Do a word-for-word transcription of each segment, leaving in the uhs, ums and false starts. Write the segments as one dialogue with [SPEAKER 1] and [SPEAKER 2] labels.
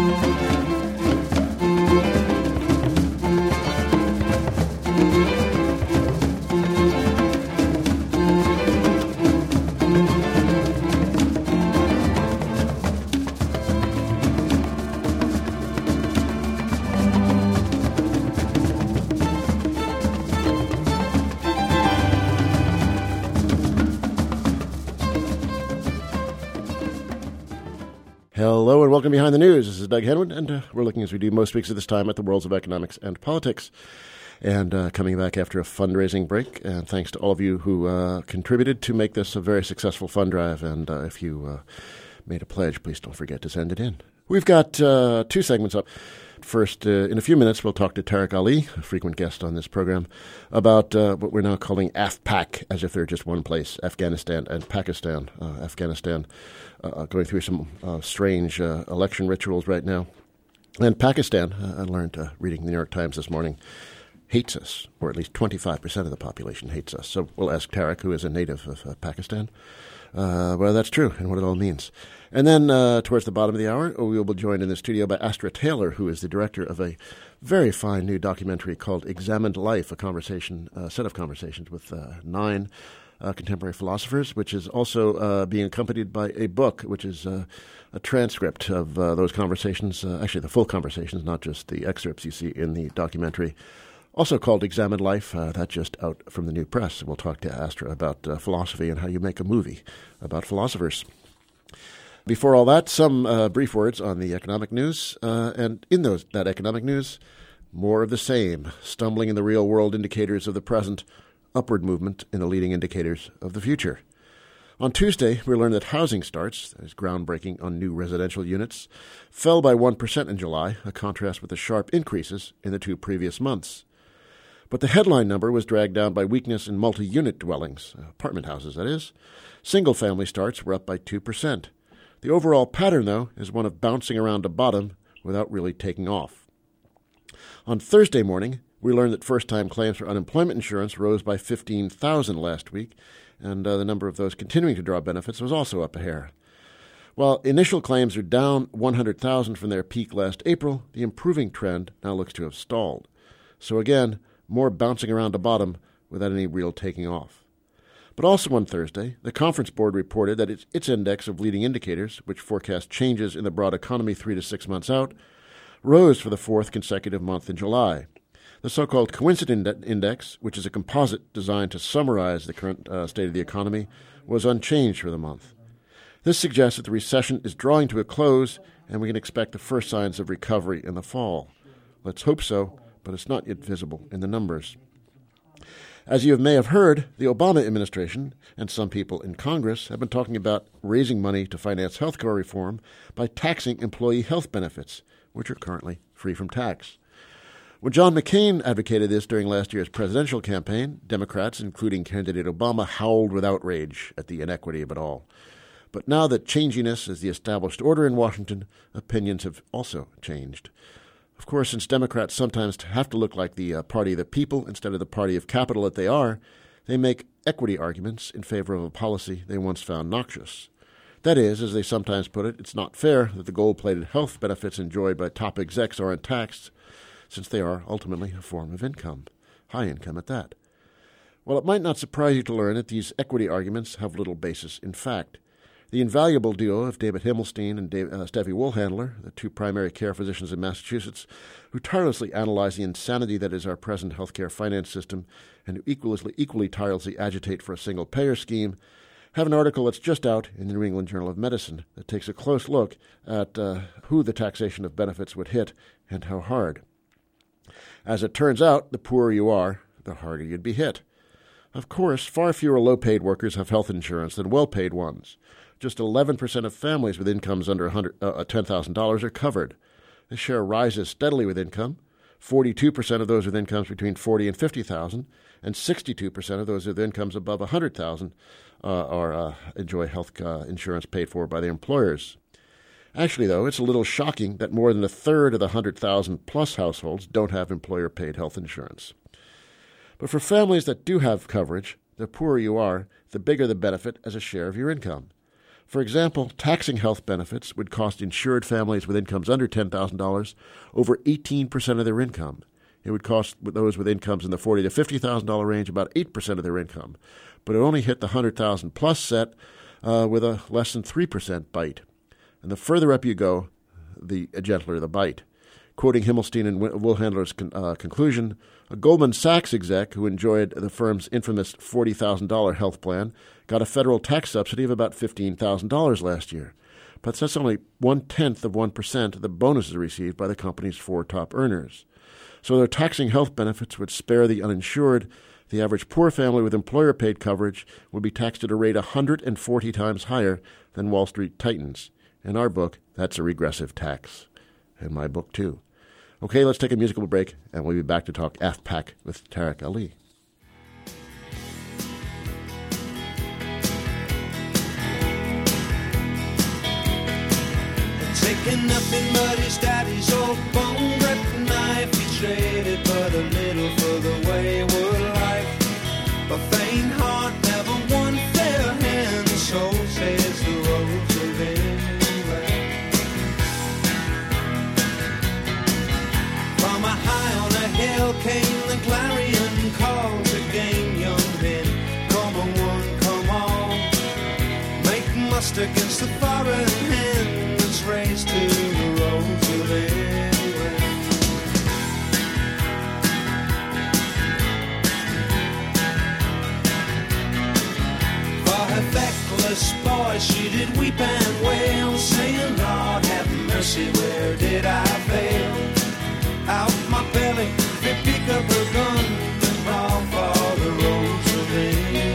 [SPEAKER 1] Hello and welcome Behind the News. This is Doug Henwood, and uh, we're looking, as we do most weeks at this time, at the worlds of economics and politics. And uh, coming back after a fundraising break, and thanks to all of you who uh, contributed to make this a very successful fund drive. And uh, if you uh, made a pledge, please don't forget to send it in. We've got uh, two segments up. First, uh, in a few minutes, we'll talk to Tariq Ali, a frequent guest on this program, about uh, what we're now calling AfPak, as if they're just one place, Afghanistan and Pakistan. Uh, Afghanistan uh, going through some uh, strange uh, election rituals right now. And Pakistan, uh, I learned uh, reading the New York Times this morning, hates us, or at least twenty-five percent of the population hates us. So we'll ask Tariq, who is a native of uh, Pakistan, uh, whether that's true and what it all means. And then uh, towards the bottom of the hour, we will be joined in the studio by Astra Taylor, who is the director of a very fine new documentary called Examined Life, a conversation, a set of conversations with uh, nine uh, contemporary philosophers, which is also uh, being accompanied by a book, which is uh, a transcript of uh, those conversations, uh, actually the full conversations, not just the excerpts you see in the documentary. Also called Examined Life, uh, that just out from the New Press. We'll talk to Astra about uh, philosophy and how you make a movie about philosophers. Before all that, some uh, brief words on the economic news, uh, and in those that economic news, more of the same, stumbling in the real-world indicators of the present, upward movement in the leading indicators of the future. On Tuesday, we learned that housing starts, that is groundbreaking on new residential units, fell by one percent in July, a contrast with the sharp increases in the two previous months. But the headline number was dragged down by weakness in multi-unit dwellings, apartment houses, that is. Single-family starts were up by two percent. The overall pattern, though, is one of bouncing around a bottom without really taking off. On Thursday morning, we learned that first-time claims for unemployment insurance rose by fifteen thousand last week, and uh, the number of those continuing to draw benefits was also up a hair. While initial claims are down one hundred thousand from their peak last April, the improving trend now looks to have stalled. So again, more bouncing around a bottom without any real taking off. But also on Thursday, the Conference Board reported that its, its index of leading indicators, which forecast changes in the broad economy three to six months out, rose for the fourth consecutive month in July. The so-called Coincident Index, which is a composite designed to summarize the current uh, state of the economy, was unchanged for the month. This suggests that the recession is drawing to a close, and we can expect the first signs of recovery in the fall. Let's hope so, but it's not yet visible in the numbers. As you may have heard, the Obama administration and some people in Congress have been talking about raising money to finance health care reform by taxing employee health benefits, which are currently free from tax. When John McCain advocated this during last year's presidential campaign, Democrats, including candidate Obama, howled with outrage at the inequity of it all. But now that changiness is the established order in Washington, opinions have also changed. Of course, since Democrats sometimes have to look like the uh, party of the people instead of the party of capital that they are, they make equity arguments in favor of a policy they once found noxious. That is, as they sometimes put it, it's not fair that the gold-plated health benefits enjoyed by top execs aren't taxed, since they are ultimately a form of income, high income at that. Well, it might not surprise you to learn that these equity arguments have little basis in fact. The invaluable duo of David Himmelstein and Dave, uh, Steffi Wohlhandler, the two primary care physicians in Massachusetts, who tirelessly analyze the insanity that is our present healthcare finance system and who equally, equally tirelessly agitate for a single-payer scheme, have an article that's just out in the New England Journal of Medicine that takes a close look at uh, who the taxation of benefits would hit and how hard. As it turns out, the poorer you are, the harder you'd be hit. Of course, far fewer low-paid workers have health insurance than well-paid ones. Just eleven percent of families with incomes under one hundred, uh, ten thousand dollars are covered. The share rises steadily with income. forty-two percent of those with incomes between forty thousand dollars and fifty thousand dollars, and sixty-two percent of those with incomes above one hundred thousand dollars uh, are, uh, enjoy health uh, insurance paid for by their employers. Actually, though, it's a little shocking that more than a third of the one hundred thousand plus households don't have employer-paid health insurance. But for families that do have coverage, the poorer you are, the bigger the benefit as a share of your income. For example, taxing health benefits would cost insured families with incomes under ten thousand dollars over eighteen percent of their income. It would cost those with incomes in the forty thousand dollars to fifty thousand dollars range about eight percent of their income. But it only hit the one hundred thousand dollars plus set uh, with a less than three percent bite. And the further up you go, the gentler the bite. Quoting Himmelstein and Woolhandler's con- uh, conclusion, a Goldman Sachs exec who enjoyed the firm's infamous forty thousand dollars health plan got a federal tax subsidy of about fifteen thousand dollars last year. But that's only one-tenth of one percent of the bonuses received by the company's four top earners. So their taxing health benefits would spare the uninsured. The average poor family with employer-paid coverage would be taxed at a rate one hundred forty times higher than Wall Street titans. In our book, that's a regressive tax. In my book, too. Okay, let's take a musical break, and we'll be back to talk A F PAC with Tariq Ali.
[SPEAKER 2] Taking nothing but his daddy's old bone grip knife. He traded but a little for the wayward life. A faint heart never won fair hand. So says the roads of England. From a high on a hill came the clarion call to gain young men. Come on, one, come on. Make muster against the foreign hand. Race to the roads of England. For her feckless boy she did weep and wail, saying, Lord have mercy, where did I fail? Out my belly they pick up her gun and crawl for the roads of England.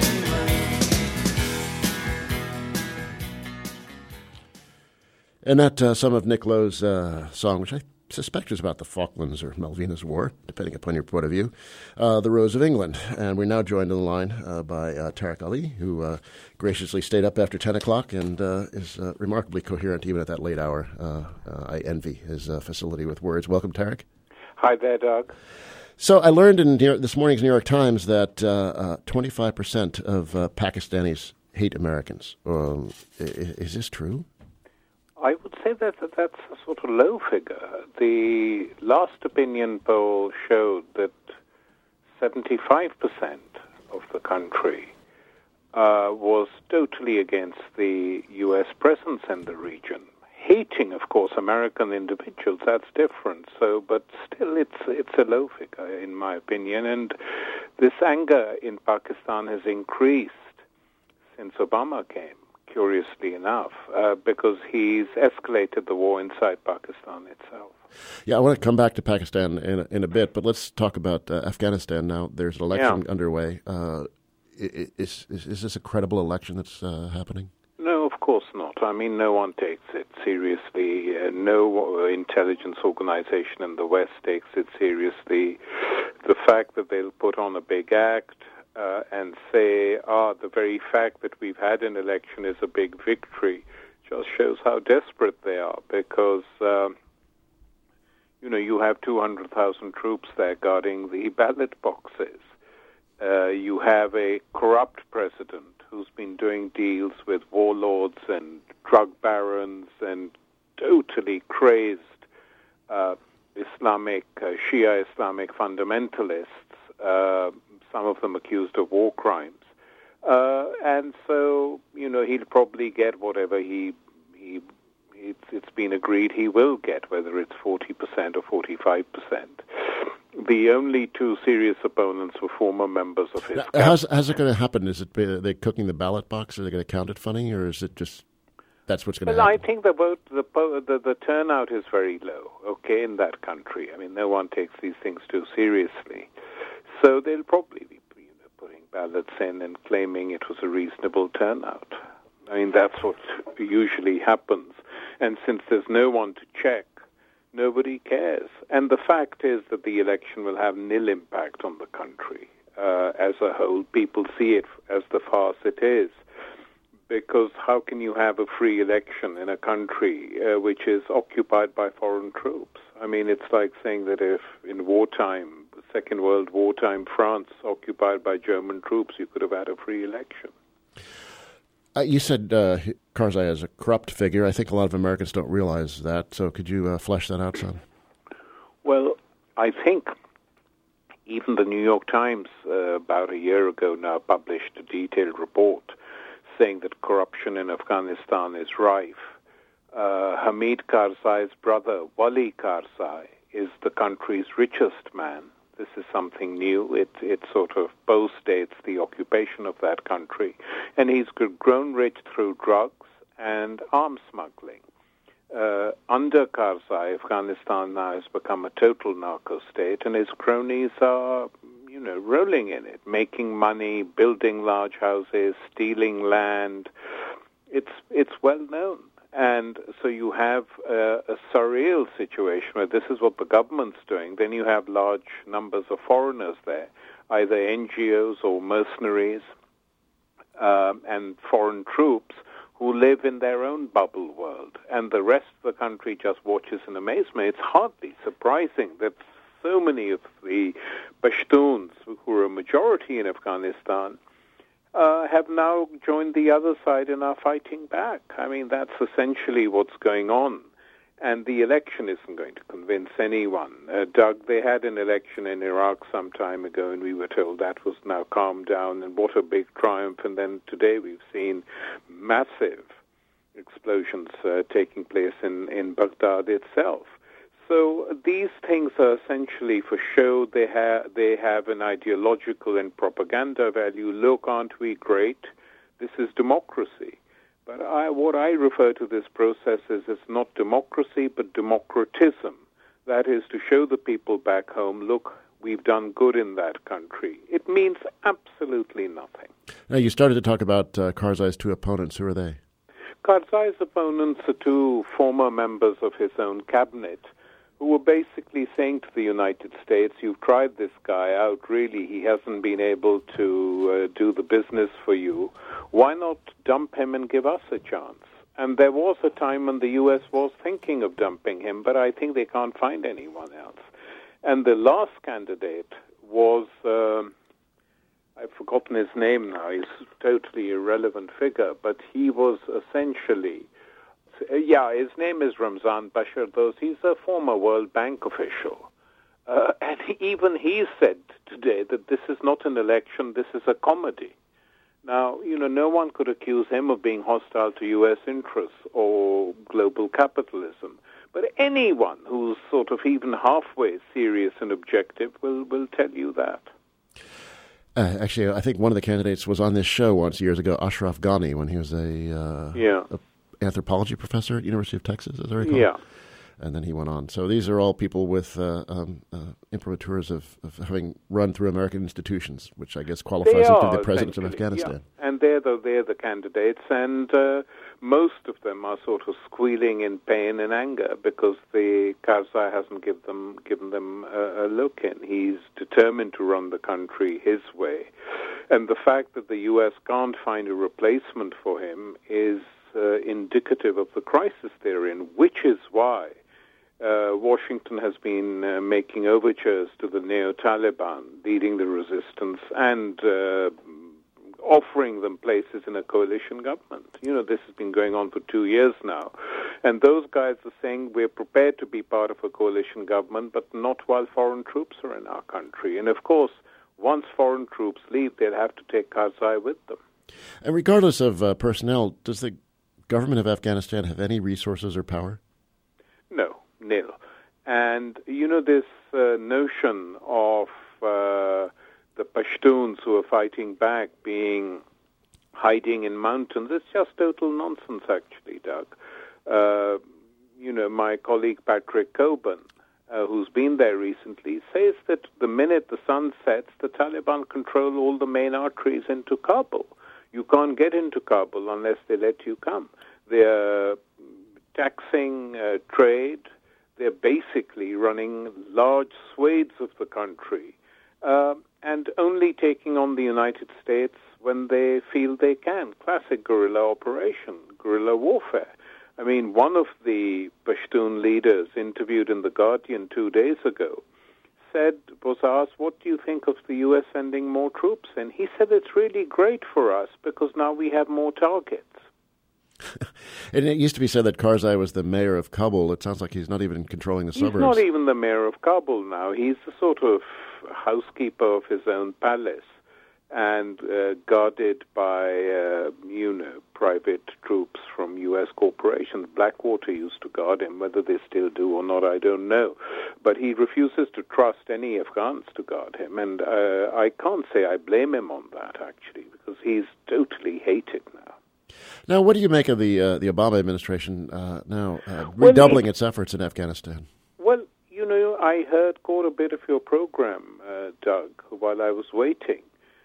[SPEAKER 1] And that uh, some of Nick Lowe's uh, song, which I suspect is about the Falklands or Malvinas War, depending upon your point of view, uh, The Rose of England. And we're now joined on the line uh, by uh, Tariq Ali, who uh, graciously stayed up after ten o'clock and uh, is uh, remarkably coherent even at that late hour. Uh, uh, I envy his uh, facility with words. Welcome, Tariq.
[SPEAKER 3] Hi there, Doug.
[SPEAKER 1] So I learned in this morning's New York Times that uh, uh, twenty-five percent of uh, Pakistanis hate Americans. Um, is, is this true?
[SPEAKER 3] I would say that that's a sort of low figure. The last opinion poll showed that seventy-five percent of the country uh, was totally against the U S presence in the region. Hating, of course, American individuals, that's different. So, but still, it's it's a low figure, in my opinion. And this anger in Pakistan has increased since Obama came. Curiously enough, uh, because he's escalated the war inside Pakistan itself.
[SPEAKER 1] Yeah, I want to come back to Pakistan in a, in a bit, but let's talk about uh, Afghanistan now. There's an election yeah. underway. Uh, is, is is this a credible election that's uh, happening?
[SPEAKER 3] No, of course not. I mean, no one takes it seriously. Uh, no intelligence organization in the West takes it seriously. The fact that they'll put on a big act Uh, and say, ah, the very fact that we've had an election is a big victory, just shows how desperate they are, because, um, you know, you have two hundred thousand troops there guarding the ballot boxes. Uh, you have a corrupt president who's been doing deals with warlords and drug barons and totally crazed uh, Islamic, uh, Shia Islamic fundamentalists, uh, some of them accused of war crimes. Uh, and so, you know, he'll probably get whatever he, he it's, it's been agreed he will get, whether it's forty percent or forty-five percent. The only two serious opponents were former members of his
[SPEAKER 1] now, how's, how's it going to happen? Is it are they cooking the ballot box? Are they going to count it funny? Or is it just that's what's going to
[SPEAKER 3] well,
[SPEAKER 1] happen?
[SPEAKER 3] I think the vote, the, the, the turnout is very low, okay, in that country. I mean, no one takes these things too seriously. So they'll probably be you know, putting ballots in and claiming it was a reasonable turnout. I mean, that's what usually happens. And since there's no one to check, nobody cares. And the fact is that the election will have nil impact on the country uh, as a whole. People see it as the farce it is. Because how can you have a free election in a country uh, which is occupied by foreign troops? I mean, it's like saying that if in wartime, Second World War time France occupied by German troops, you could have had a free election.
[SPEAKER 1] Uh, you said uh, Karzai is a corrupt figure. I think a lot of Americans don't realize that. So could you uh, flesh that out some?
[SPEAKER 3] Well, I think even the New York Times uh, about a year ago now published a detailed report saying that corruption in Afghanistan is rife. Uh, Hamid Karzai's brother, Wali Karzai, is the country's richest man. This is something new. It, it sort of postdates the occupation of that country. And he's grown rich through drugs and arms smuggling. Uh, under Karzai, Afghanistan now has become a total narco state, and his cronies are, you know, rolling in it, making money, building large houses, stealing land. It's, it's well known. And so you have uh, a surreal situation where this is what the government's doing. Then you have large numbers of foreigners there, either N G Os or mercenaries um, and foreign troops who live in their own bubble world. And the rest of the country just watches in amazement. It's hardly surprising that so many of the Pashtuns, who are a majority in Afghanistan, Uh, have now joined the other side and are fighting back. I mean, that's essentially what's going on. And the election isn't going to convince anyone. Uh, Doug, they had an election in Iraq some time ago, and we were told that was now calmed down, and what a big triumph. And then today we've seen massive explosions uh, taking place in, in Baghdad itself. So these things are essentially for show. They have they have an ideological and propaganda value. Look, aren't we great? This is democracy. But I, what I refer to this process as it's not democracy, but democratism. That is to show the people back home, look, we've done good in that country. It means absolutely nothing.
[SPEAKER 1] Now, you started to talk about uh, Karzai's two opponents. Who are they?
[SPEAKER 3] Karzai's opponents are two former members of his own cabinet, who were basically saying to the United States, you've tried this guy out, really, he hasn't been able to uh, do the business for you. Why not dump him and give us a chance? And there was a time when the U S was thinking of dumping him, but I think they can't find anyone else. And the last candidate was, um, I've forgotten his name now, he's a totally irrelevant figure, but he was essentially... Uh, yeah, his name is Ramzan Bashir. He's a former World Bank official. Uh, and he, even he said today that this is not an election, this is a comedy. Now, you know, no one could accuse him of being hostile to U S interests or global capitalism. But anyone who's sort of even halfway serious and objective will, will tell you that.
[SPEAKER 1] Uh, actually, I think one of the candidates was on this show once years ago, Ashraf Ghani, when he was a... Uh,
[SPEAKER 3] yeah.
[SPEAKER 1] A anthropology professor at University of Texas, as I recall.
[SPEAKER 3] Yeah.
[SPEAKER 1] And then he went on. So these are all people with uh, um, uh, imprimaturs of, of having run through American institutions, which I guess qualifies them to be the president of Afghanistan.
[SPEAKER 3] Yeah. And they're the, they're the candidates, and uh, most of them are sort of squealing in pain and anger because the Karzai hasn't give them, given them a, a look in. He's determined to run the country his way. And the fact that the U S can't find a replacement for him is Uh, indicative of the crisis they're in, which is why uh, Washington has been uh, making overtures to the neo-Taliban, leading the resistance, and uh, offering them places in a coalition government. You know, this has been going on for two years now. And those guys are saying we're prepared to be part of a coalition government, but not while foreign troops are in our country. And of course, once foreign troops leave, they'll have to take Karzai with them.
[SPEAKER 1] And regardless of uh, personnel, does the government of Afghanistan have any resources or power?
[SPEAKER 3] No, nil. And, you know, this uh, notion of uh, the Pashtuns who are fighting back being hiding in mountains, it's just total nonsense, actually, Doug. Uh, you know, my colleague Patrick Coburn, uh, who's been there recently, says that the minute the sun sets, the Taliban control all the main arteries into Kabul. You can't get into Kabul unless they let you come. They're taxing uh, trade. They're basically running large swathes of the country uh, and only taking on the United States when they feel they can. Classic guerrilla operation, guerrilla warfare. I mean, one of the Pashtun leaders interviewed in The Guardian two days ago said, was asked, what do you think of the U S sending more troops in? He said it's really great for us because now we have more targets.
[SPEAKER 1] And it used to be said that Karzai was the mayor of Kabul. It sounds like he's not even controlling the
[SPEAKER 3] He's
[SPEAKER 1] suburbs.
[SPEAKER 3] He's not even the mayor of Kabul now. He's the sort of housekeeper of his own palace and uh, guarded by, uh, you know, private troops from U S corporations. Blackwater used to guard him. Whether they still do or not, I don't know. But he refuses to trust any Afghans to guard him. And uh, I can't say I blame him on that, actually, because he's totally hated now.
[SPEAKER 1] Now, what do you make of the uh, the Obama administration uh, now uh, redoubling well, its efforts in Afghanistan?
[SPEAKER 3] Well, you know, I heard quite a bit of your program, uh, Doug, while I was waiting,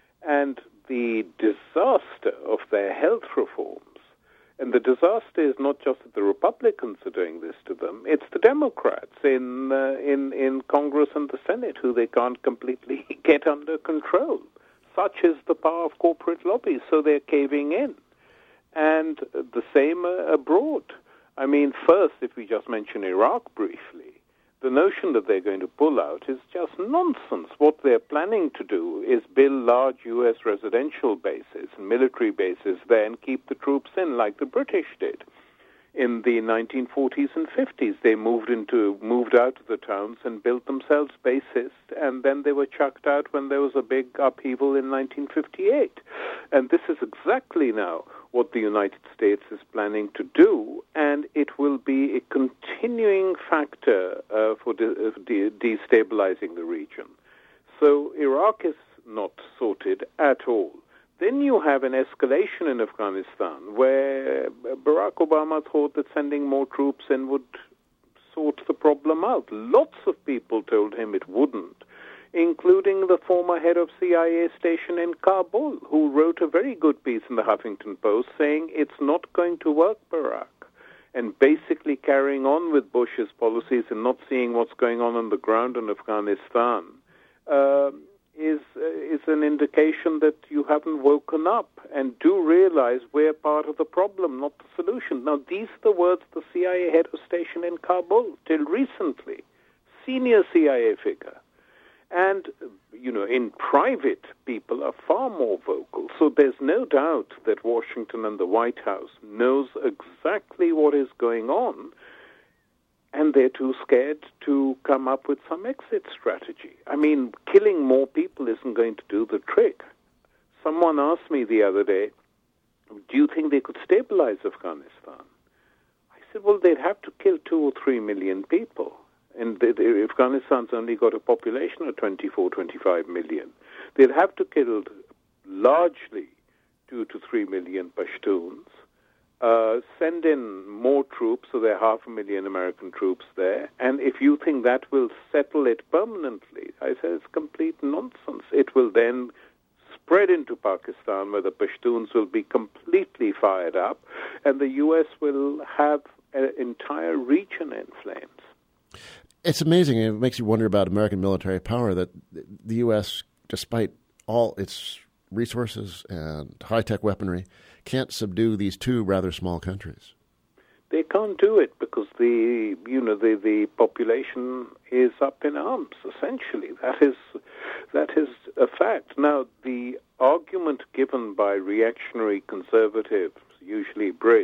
[SPEAKER 3] and the disaster of their health reforms. And the disaster is not just that the Republicans are doing this to them, it's the Democrats in, uh, in, in Congress and the Senate who they can't completely get under control. Such is the power of corporate lobbies, so they're caving in. And the same uh, abroad. I mean, first, if we just mention Iraq briefly, the notion that they're going to pull out is just nonsense. What they're planning to do is build large U S residential bases and military bases there and keep the troops in like the British did. In the nineteen forties and fifties, they moved into moved out of the towns and built themselves bases, and then they were chucked out when there was a big upheaval in nineteen fifty-eight. And this is exactly now what the United States is planning to do, and it will be a continuing factor uh, for de- de- destabilizing the region. So Iraq is not sorted at all. Then you have an escalation in Afghanistan where Barack Obama thought that sending more troops in would sort the problem out. Lots of people told him it wouldn't, including the former head of C I A station in Kabul, who wrote a very good piece in the Huffington Post saying it's not going to work, Barack, and basically carrying on with Bush's policies and not seeing what's going on on the ground in Afghanistan. Uh, is uh, is an indication that you haven't woken up and do realize we're part of the problem, not the solution. Now, these are the words of the C I A head of station in Kabul till recently, senior C I A figure. And, you know, in private, people are far more vocal. So there's no doubt that Washington and the White House knows exactly what is going on, and they're too scared to come up with some exit strategy. I mean, killing more people isn't going to do the trick. Someone asked me the other day, do you think they could stabilize Afghanistan? I said, well, they'd have to kill two or three million people. And the, the, Afghanistan's only got a population of twenty-four, twenty-five million. They'd have to kill largely two to three million Pashtuns, uh, send in more troops, so there are half a million American troops there. And if you think that will settle it permanently, I said it's complete nonsense. It will then spread into Pakistan, where the Pashtuns will be completely fired up, and the U S will have an entire region in flames.
[SPEAKER 1] It's amazing. It makes you wonder about American military power that the U S, despite all its resources and high-tech weaponry, can't subdue these two rather small countries.
[SPEAKER 3] They can't do it because the you know the, the population is up in arms. Essentially, that is that is a fact. Now, the argument given by reactionary conservatives, usually Brits,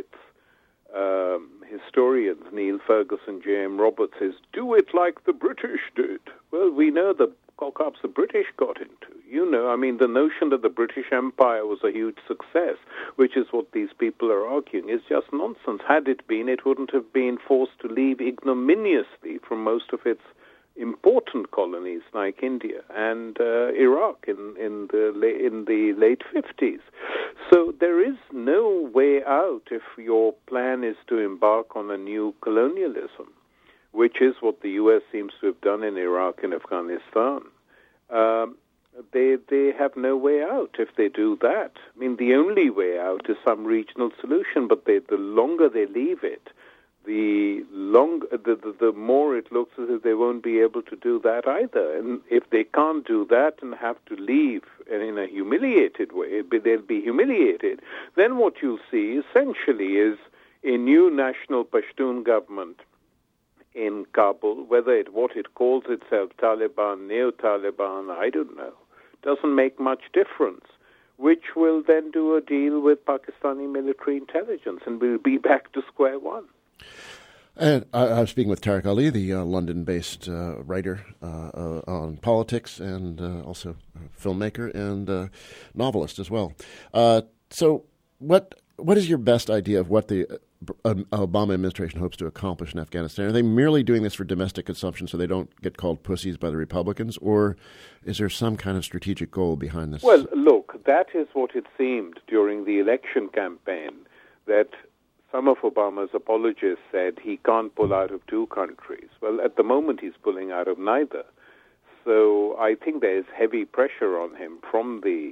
[SPEAKER 3] um, historians, Neil Ferguson, J M Roberts, is do it like the British did. Well, we know the cock-ups the British got into. You know, I mean, the notion that the British Empire was a huge success, which is what these people are arguing, is just nonsense. Had it been, it wouldn't have been forced to leave ignominiously from most of its important colonies like India and uh, Iraq in, in, the la- in the late fifties. So there is no way out if your plan is to embark on a new colonialism, which is what the U S seems to have done in Iraq and Afghanistan. Um, they they have no way out if they do that. I mean, the only way out is some regional solution, but they, the longer they leave it, the long the, the the more it looks as if they won't be able to do that either. And if they can't do that and have to leave in a humiliated way, they'll be humiliated, then what you'll see essentially is a new national Pashtun government in Kabul, whether it what it calls itself, Taliban, Neo-Taliban, I don't know, doesn't make much difference, which will then do a deal with Pakistani military intelligence, and we'll be back to square one.
[SPEAKER 1] And I, I was speaking with Tariq Ali, the uh, London-based uh, writer uh, uh, on politics and uh, also a filmmaker and uh, novelist as well. Uh, so what what is your best idea of what the uh, Obama administration hopes to accomplish in Afghanistan? Are they merely doing this for domestic consumption so they don't get called pussies by the Republicans, or is there some kind of strategic goal behind this?
[SPEAKER 3] Well, look, that is what it seemed during the election campaign, that some of Obama's apologists said he can't pull out of two countries. Well, at the moment, he's pulling out of neither. So I think there is heavy pressure on him from the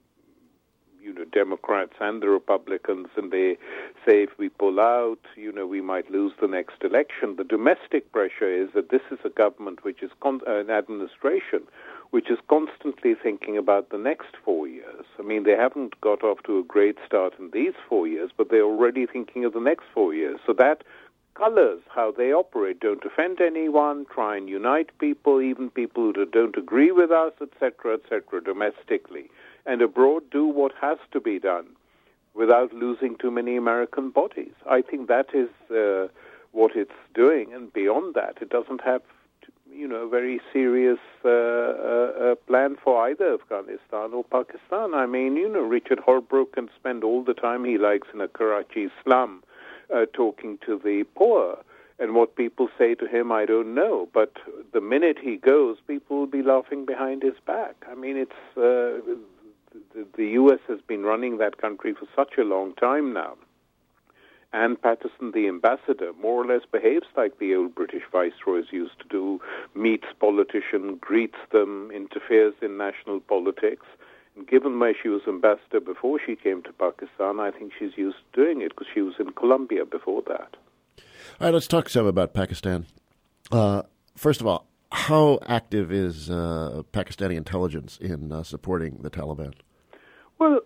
[SPEAKER 3] you know, Democrats and the Republicans, and they say if we pull out, you know, we might lose the next election. The domestic pressure is that this is a government which is con- uh, an administration which is constantly thinking about the next four years. I mean, they haven't got off to a great start in these four years, but they're already thinking of the next four years. So that colors how they operate. Don't offend anyone, try and unite people, even people who don't agree with us, et cetera, et cetera, domestically. And abroad, do what has to be done without losing too many American bodies. I think that is uh, what it's doing. And beyond that, it doesn't have you know, a very serious uh, uh, plan for either Afghanistan or Pakistan. I mean, you know, Richard Holbrooke can spend all the time he likes in a Karachi slum uh, talking to the poor. And what people say to him, I don't know. But the minute he goes, people will be laughing behind his back. I mean, it's uh, the, the U S has been running that country for such a long time now. And Patterson, the ambassador, more or less behaves like the old British viceroys used to do, meets politicians, greets them, interferes in national politics. And given where she was ambassador before she came to Pakistan, I think she's used to doing it because she was in Colombia before that.
[SPEAKER 1] All right, let's talk some about Pakistan. Uh, first of all, how active is uh, Pakistani intelligence in uh, supporting the Taliban?
[SPEAKER 3] Well,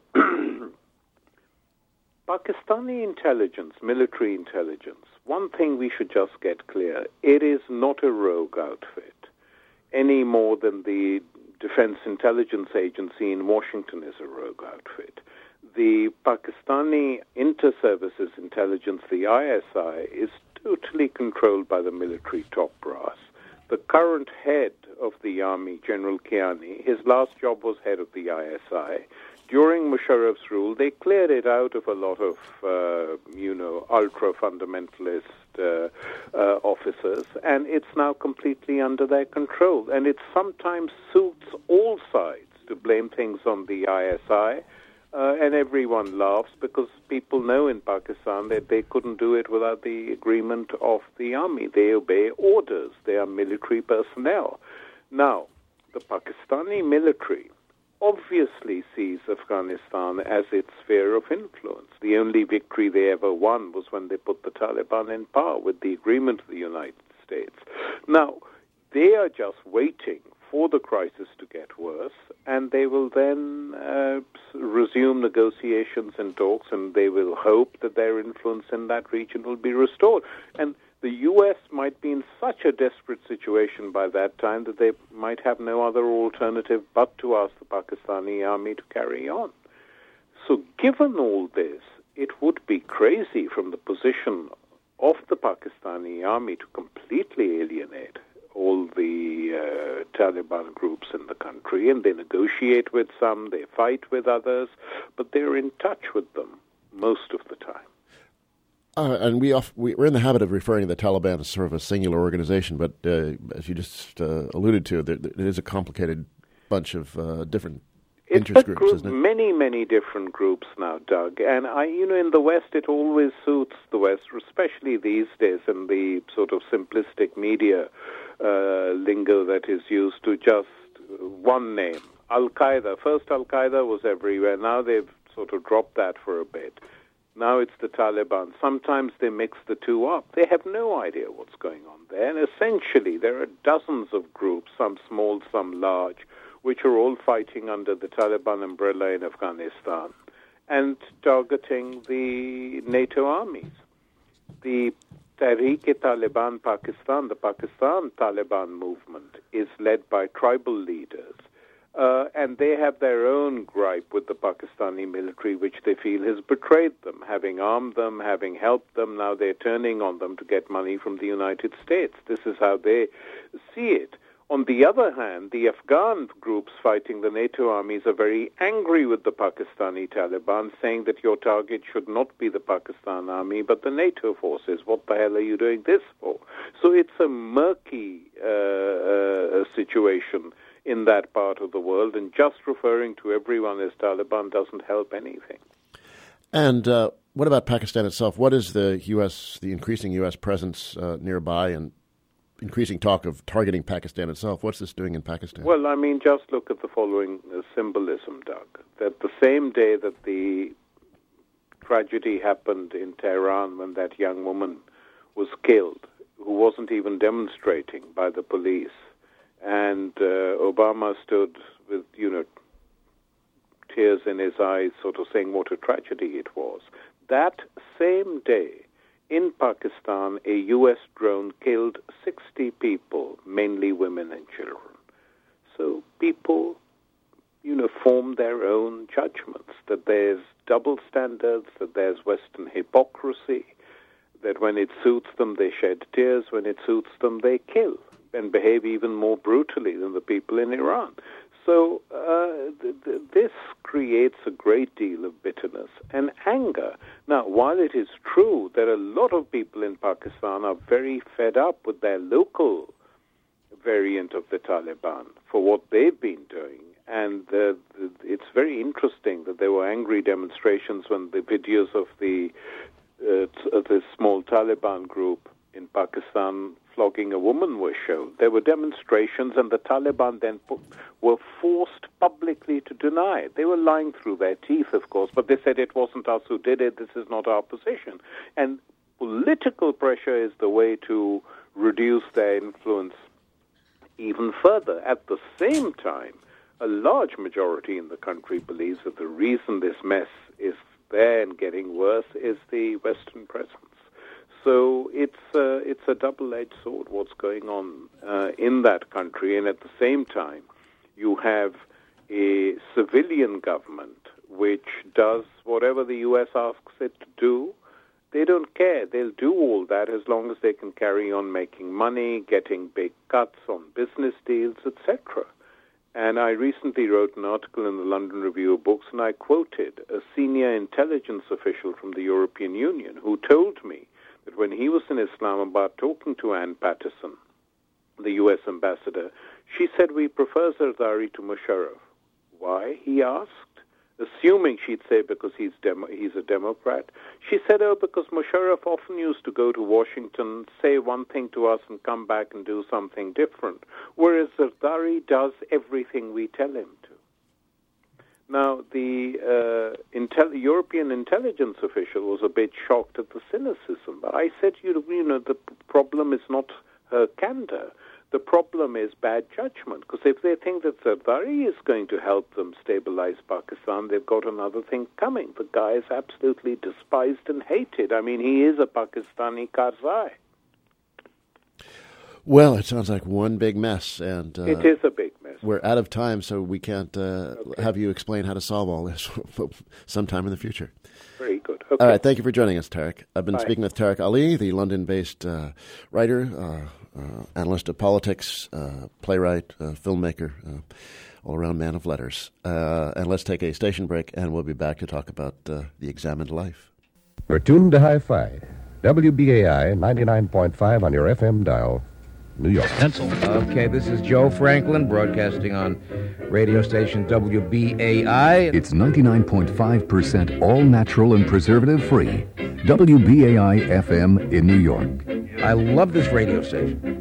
[SPEAKER 3] Pakistani intelligence, military intelligence, one thing we should just get clear, it is not a rogue outfit any more than the Defense Intelligence Agency in Washington is a rogue outfit. The Pakistani Inter-Services Intelligence, the I S I, is totally controlled by the military top brass. The current head of the army, General Kiani, his last job was head of the I S I. During Musharraf's rule, they cleared it out of a lot of, uh, you know, ultra-fundamentalist uh, uh, officers, and it's now completely under their control. And it sometimes suits all sides to blame things on the I S I, uh, and everyone laughs because people know in Pakistan that they couldn't do it without the agreement of the army. They obey orders. They are military personnel. Now, the Pakistani military obviously sees Afghanistan as its sphere of influence. The only victory they ever won was when they put the Taliban in power with the agreement of the United States. Now, they are just waiting for the crisis to get worse, and they will then uh, resume negotiations and talks, and they will hope that their influence in that region will be restored. And the U S might be in such a desperate situation by that time that they might have no other alternative but to ask the Pakistani army to carry on. So given all this, it would be crazy from the position of the Pakistani army to completely alienate all the uh, Taliban groups in the country, and they negotiate with some, they fight with others, but they're in touch with them most of the time.
[SPEAKER 1] Uh, and we off, we, we're in the habit of referring to the Taliban as sort of a singular organization, but uh, as you just uh, alluded to, there, there is a complicated bunch of uh, different
[SPEAKER 3] it's
[SPEAKER 1] interest
[SPEAKER 3] a
[SPEAKER 1] groups,
[SPEAKER 3] group,
[SPEAKER 1] isn't it?
[SPEAKER 3] Many, many different groups now, Doug. And, I, you know, in the West, it always suits the West, especially these days in the sort of simplistic media uh, lingo that is used to just one name. Al-Qaeda. First, Al-Qaeda was everywhere. Now they've sort of dropped that for a bit. Now it's the Taliban. Sometimes they mix the two up. They have no idea what's going on there. And essentially, there are dozens of groups, some small, some large, which are all fighting under the Taliban umbrella in Afghanistan and targeting the NATO armies. The Tehreek-e-Taliban Pakistan, the Pakistan Taliban movement, is led by tribal leaders. Uh, and they have their own gripe with the Pakistani military, which they feel has betrayed them, having armed them, having helped them. Now they're turning on them to get money from the United States. This is how they see it. On the other hand, the Afghan groups fighting the NATO armies are very angry with the Pakistani Taliban, saying that your target should not be the Pakistan army, but the NATO forces. What the hell are you doing this for? So it's a murky uh, uh, situation in that part of the world, and just referring to everyone as Taliban doesn't help anything.
[SPEAKER 1] And uh, what about Pakistan itself? What is the U S, the increasing U S presence uh, nearby, and increasing talk of targeting Pakistan itself? What's this doing in Pakistan?
[SPEAKER 3] Well, I mean, just look at the following uh, symbolism, Doug. That the same day that the tragedy happened in Tehran, when that young woman was killed, who wasn't even demonstrating, by the police, and uh, Obama stood with, you know, tears in his eyes, sort of saying what a tragedy it was. That same day, in Pakistan, a U S drone killed sixty people, mainly women and children. So people, you know, form their own judgments, that there's double standards, that there's Western hypocrisy, that when it suits them, they shed tears, when it suits them, they kill, and behave even more brutally than the people in Iran. So uh, th- th- this creates a great deal of bitterness and anger. Now, while it is true that a lot of people in Pakistan are very fed up with their local variant of the Taliban for what they've been doing, and uh, th- it's very interesting that there were angry demonstrations when the videos of the uh, t- of this small Taliban group in Pakistan flogging a woman were shown. There were demonstrations, and the Taliban then put, were forced publicly to deny it. They were lying through their teeth, of course, but they said it wasn't us who did it, this is not our position. And political pressure is the way to reduce their influence even further. At the same time, a large majority in the country believes that the reason this mess is there and getting worse is the Western presence. So it's uh, it's a double-edged sword what's going on uh, in that country, and at the same time you have a civilian government which does whatever the U S asks it to do. They don't care. They'll do all that as long as they can carry on making money, getting big cuts on business deals, et cetera. And I recently wrote an article in the London Review of Books, and I quoted a senior intelligence official from the European Union who told me that when he was in Islamabad talking to Ann Patterson, the U S ambassador, she said, "We prefer Zardari to Musharraf." Why, he asked, assuming she'd say because he's demo, he's a Democrat. She said, oh, because Musharraf often used to go to Washington, say one thing to us and come back and do something different, whereas Zardari does everything we tell him to. Now, the uh, intel- European intelligence official was a bit shocked at the cynicism. But I said, you, you know, the problem is not her candor. The problem is bad judgment. Because if they think that Zardari is going to help them stabilize Pakistan, they've got another thing coming. The guy is absolutely despised and hated. I mean, he is a Pakistani Karzai.
[SPEAKER 1] Well, it sounds like one big mess, and uh,
[SPEAKER 3] it is a big mess.
[SPEAKER 1] We're out of time, so we can't uh,
[SPEAKER 3] okay.
[SPEAKER 1] have you explain how to solve all this sometime in the future.
[SPEAKER 3] Very good. Okay.
[SPEAKER 1] All right, thank you for joining us, Tariq. I've been
[SPEAKER 3] Bye.
[SPEAKER 1] speaking with Tariq Ali, the London-based uh, writer, uh, uh, analyst of politics, uh, playwright, uh, filmmaker, uh, all-around man of letters. Uh, and let's take a station break, and we'll be back to talk about uh, the examined life.
[SPEAKER 4] You're tuned to Hi-Fi, W B A I ninety-nine point five on your F M dial. New York.
[SPEAKER 5] Pencil. Okay, this is Joe Franklin broadcasting on radio station W B A I.
[SPEAKER 6] It's ninety-nine point five percent all natural and preservative free. W B A I F M in New York.
[SPEAKER 5] I love this radio station.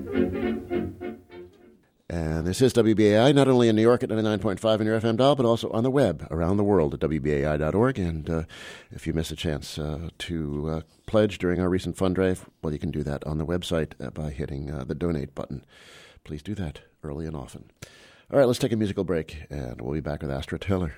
[SPEAKER 1] And this is W B A I, not only in New York at ninety-nine point five in your F M dial, but also on the web around the world at W B A I dot org. And uh, if you miss a chance uh, to uh, pledge during our recent fund drive, well, you can do that on the website uh, by hitting uh, the donate button. Please do that early and often. All right, let's take a musical break, and we'll be back with Astra Taylor.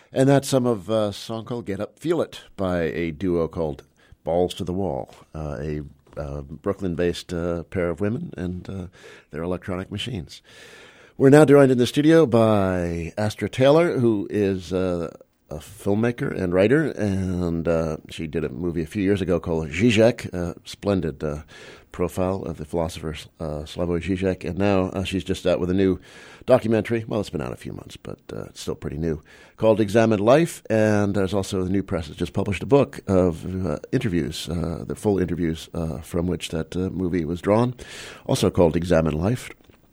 [SPEAKER 1] And that's some of a song called Get Up, Feel It by a duo called Balls to the Wall, uh, a uh, Brooklyn-based uh, pair of women and uh, their electronic machines. We're now joined in the studio by Astra Taylor, who is uh, a filmmaker and writer, and uh, she did a movie a few years ago called Zizek, a splendid uh, profile of the philosopher uh, Slavoj Zizek, and now uh, she's just out with a new documentary. Well, it's been out a few months, but uh, it's still pretty new, called Examined Life, and there's also the New Press has just published a book of uh, interviews, uh, the full interviews uh, from which that uh, movie was drawn, also called Examined Life.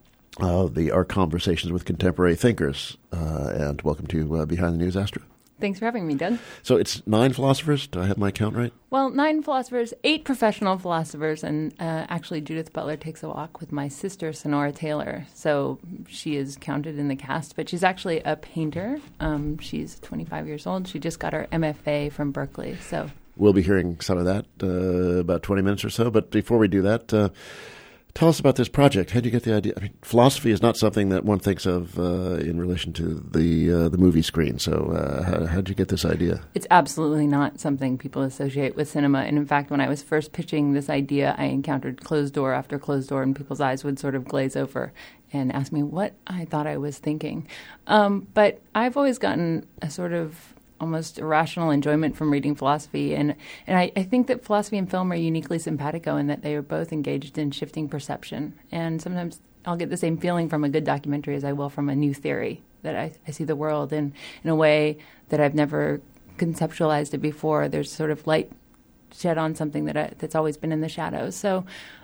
[SPEAKER 1] Uh, the Our Conversations with Contemporary Thinkers, uh, and welcome to uh, Behind the News, Astra.
[SPEAKER 7] Thanks for having me, Doug.
[SPEAKER 1] So it's nine philosophers. Do I have my count right?
[SPEAKER 7] Well, nine philosophers, eight professional philosophers, and uh, actually Judith Butler takes a walk with my sister, Sonora Taylor. So she is counted in the cast, but she's actually a painter. Um, she's twenty-five years old. She just got her M F A from Berkeley. So
[SPEAKER 1] we'll be hearing some of that uh, about twenty minutes or so. But before we do that, uh, tell us about this project. How did you get the idea? I mean, philosophy is not something that one thinks of uh, in relation to the uh, the movie screen. So uh, how, how did you get this idea?
[SPEAKER 7] It's absolutely not something people associate with cinema. And in fact, when I was first pitching this idea, I encountered closed door after closed door, and people's eyes would sort of glaze over and ask me what I thought I was thinking. Um, but I've always gotten a sort of almost irrational enjoyment from reading philosophy. And, and I, I think that philosophy and film are uniquely simpatico in that they are both engaged in shifting perception. And sometimes I'll get the same feeling from a good documentary as I will from a new theory, that I, I see the world in, in a way that I've never conceptualized it before. There's sort of light shed on something that I, that's always been in the shadows. So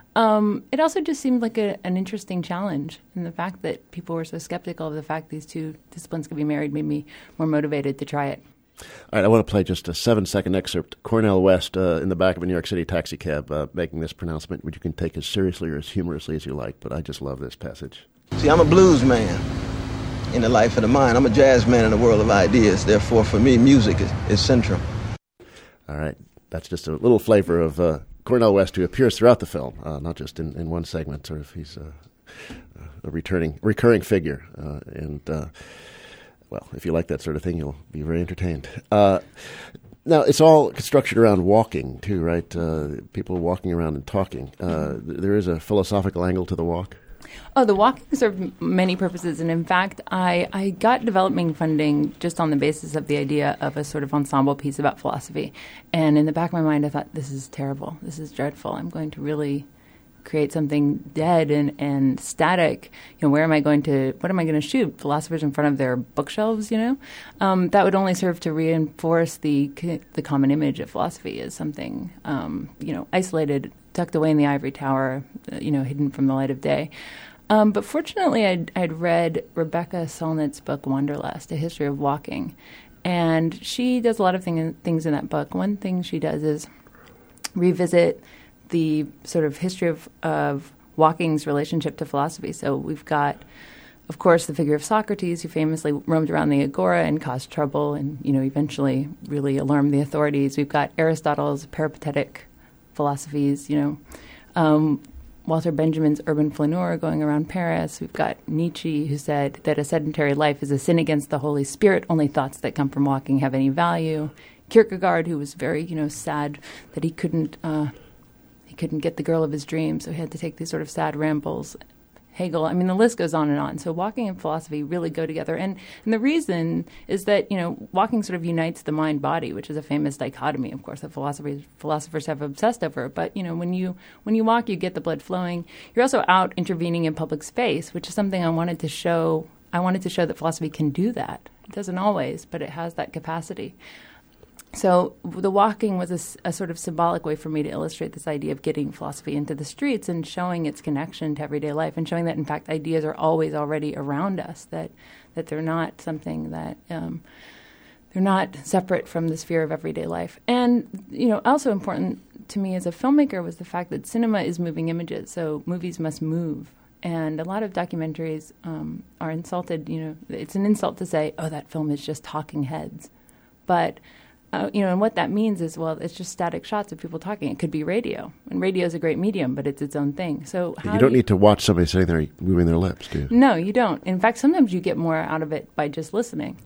[SPEAKER 7] um, it also just seemed like a, an interesting challenge. And the fact that people were so skeptical of the fact these two disciplines could be married made me more motivated to try it.
[SPEAKER 1] All right, I want to play just a seven-second excerpt. Cornel West uh, in the back of a New York City taxi cab uh, making this pronouncement, which you can take as seriously or as humorously as you like, but I just love this passage.
[SPEAKER 8] See, I'm a blues man in the life of the mind. I'm a jazz man in the world of ideas. Therefore, for me, music is, is central.
[SPEAKER 1] All right, that's just a little flavor of uh, Cornel West, who appears throughout the film, uh, not just in, in one segment. Sort of, he's uh, a returning, recurring figure, uh, and uh, well, if you like that sort of thing, you'll be very entertained. Uh, now, it's all structured around walking, too, right? Uh, people walking around and talking. Uh, there is a philosophical angle to the walk.
[SPEAKER 7] Oh, the walking served many purposes. And in fact, I, I got development funding just on the basis of the idea of a sort of ensemble piece about philosophy. And in the back of my mind, I thought, this is terrible. This is dreadful. I'm going to really create something dead and, and static. You know, where am I going to, what am I going to shoot? Philosophers in front of their bookshelves, you know? Um, that would only serve to reinforce the the common image of philosophy as something, um, you know, isolated, tucked away in the ivory tower, uh, you know, hidden from the light of day. Um, but fortunately, I'd, I'd read Rebecca Solnit's book, Wanderlust, A History of Walking. And she does a lot of thing, things in that book. One thing she does is revisit the sort of history of, of walking's relationship to philosophy. So we've got, of course, the figure of Socrates, who famously roamed around the agora and caused trouble and, you know, eventually really alarmed the authorities. We've got Aristotle's peripatetic philosophies, you know, um, Walter Benjamin's urban flaneur going around Paris. We've got Nietzsche, who said that a sedentary life is a sin against the Holy Spirit. Only thoughts that come from walking have any value. Kierkegaard, who was very, you know, sad that he couldn't uh, he couldn't get the girl of his dreams, so he had to take these sort of sad rambles. Hegel, I mean, the list goes on and on. So walking and philosophy really go together. And, and the reason is that, you know, walking sort of unites the mind-body, which is a famous dichotomy, of course, that philosophers, philosophers have obsessed over. But, you know, when you when you walk, you get the blood flowing. You're also out intervening in public space, which is something I wanted to show. I wanted to show that philosophy can do that. It doesn't always, but it has that capacity. So the walking was a, a sort of symbolic way for me to illustrate this idea of getting philosophy into the streets and showing its connection to everyday life and showing that, in fact, ideas are always already around us, that that they're not something that um, they're not separate from the sphere of everyday life. And, you know, also important to me as a filmmaker was the fact that cinema is moving images, so movies must move. And a lot of documentaries um, are insulted, you know, it's an insult to say, oh, that film is just talking heads. But Uh, you know, and what that means is, well, it's just static shots of people talking. It could be radio, and radio is a great medium, but it's its own thing. So how
[SPEAKER 1] you don't
[SPEAKER 7] do you,
[SPEAKER 1] need to watch somebody sitting there moving their lips, do you?
[SPEAKER 7] No, you don't. In fact, sometimes you get more out of it by just listening.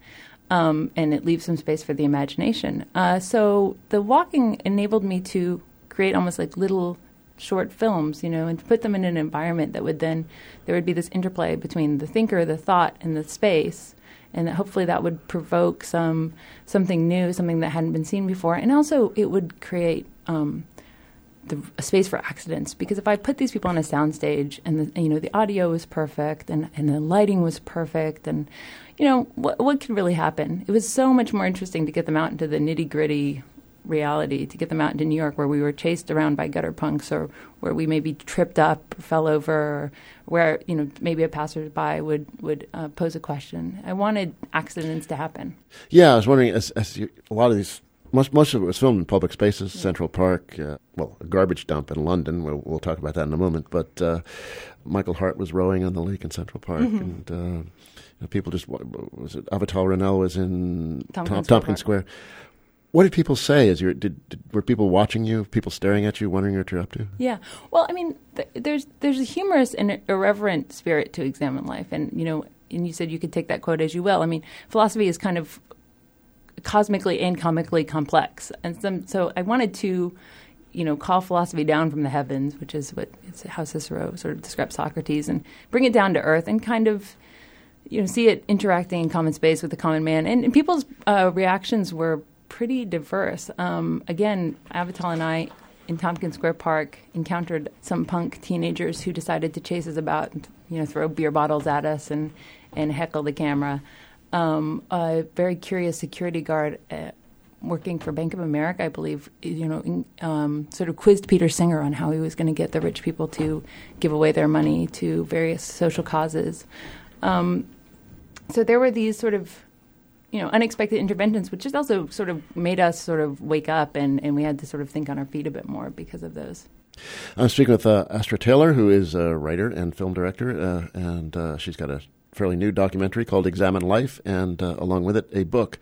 [SPEAKER 7] um, and it leaves some space for the imagination. Uh, so the walking enabled me to create almost like little short films, you know, and to put them in an environment that would then, there would be this interplay between the thinker, the thought, and the space, and that hopefully that would provoke some something new, something that hadn't been seen before, and also it would create um, the, a space for accidents. Because if I put these people on a soundstage, and the, you know, the audio was perfect, and, and the lighting was perfect, and you know, what what could really happen? It was so much more interesting to get them out into the nitty gritty reality, to get them out into New York where we were chased around by gutter punks, or where we maybe tripped up or fell over, or where, you know, maybe a passerby would, would uh, pose a question. I wanted accidents to happen.
[SPEAKER 1] Yeah, I was wondering, as, as you, a lot of these, most most of it was filmed in public spaces, yeah. Central Park, uh, well, a garbage dump in London. We'll, we'll talk about that in a moment. But uh, Michael Hart was rowing on the lake in Central Park, mm-hmm. and uh, you know, people just, was it Avital Ronell was in
[SPEAKER 7] Tompkins,
[SPEAKER 1] Tom, Tompkins Square. What did people say? As you did, did, were people watching you? People staring at you, wondering what you're up to?
[SPEAKER 7] Yeah. Well, I mean, th- there's there's a humorous and irreverent spirit to Examine Life, and you know, and you said you could take that quote as you will. I mean, philosophy is kind of cosmically and comically complex, and some, so I wanted to, you know, call philosophy down from the heavens, which is what it's how Cicero sort of describes Socrates, and bring it down to earth, and kind of, you know, see it interacting in common space with the common man, and, and people's uh, reactions were pretty diverse. Um, again, Avital and I, in Tompkins Square Park, encountered some punk teenagers who decided to chase us about and, you know, throw beer bottles at us and, and heckle the camera. Um, a very curious security guard uh, working for Bank of America, I believe, you know, in, um, sort of quizzed Peter Singer on how he was going to get the rich people to give away their money to various social causes. Um, so there were these sort of, you know, unexpected interventions, which just also sort of made us sort of wake up, and, and we had to sort of think on our feet a bit more because of those.
[SPEAKER 1] I'm speaking with uh, Astra Taylor, who is a writer and film director, uh, and uh, she's got a fairly new documentary called Examine Life, and uh, along with it, a book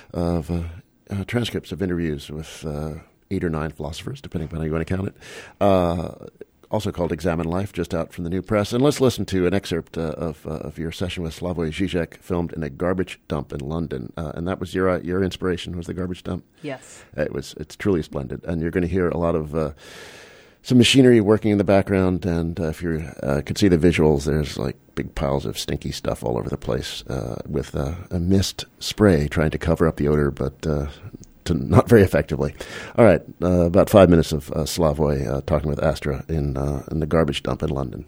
[SPEAKER 1] of uh, uh, transcripts of interviews with uh, eight or nine philosophers, depending upon how you want to count it. Uh, also called Examine Life, just out from the New Press. And let's listen to an excerpt uh, of uh, of your session with Slavoj Žižek, filmed in a garbage dump in London. Uh, and that was your uh, your inspiration, was the garbage dump?
[SPEAKER 7] Yes.
[SPEAKER 1] It was. It's truly splendid. And you're going to hear a lot of uh, some machinery working in the background. And uh, if you uh, could see the visuals, there's like big piles of stinky stuff all over the place uh, with uh, a mist spray trying to cover up the odor, but uh, to not very effectively. All right, uh, about five minutes of uh, Slavoj uh, talking with Astra in uh, in the garbage dump in London.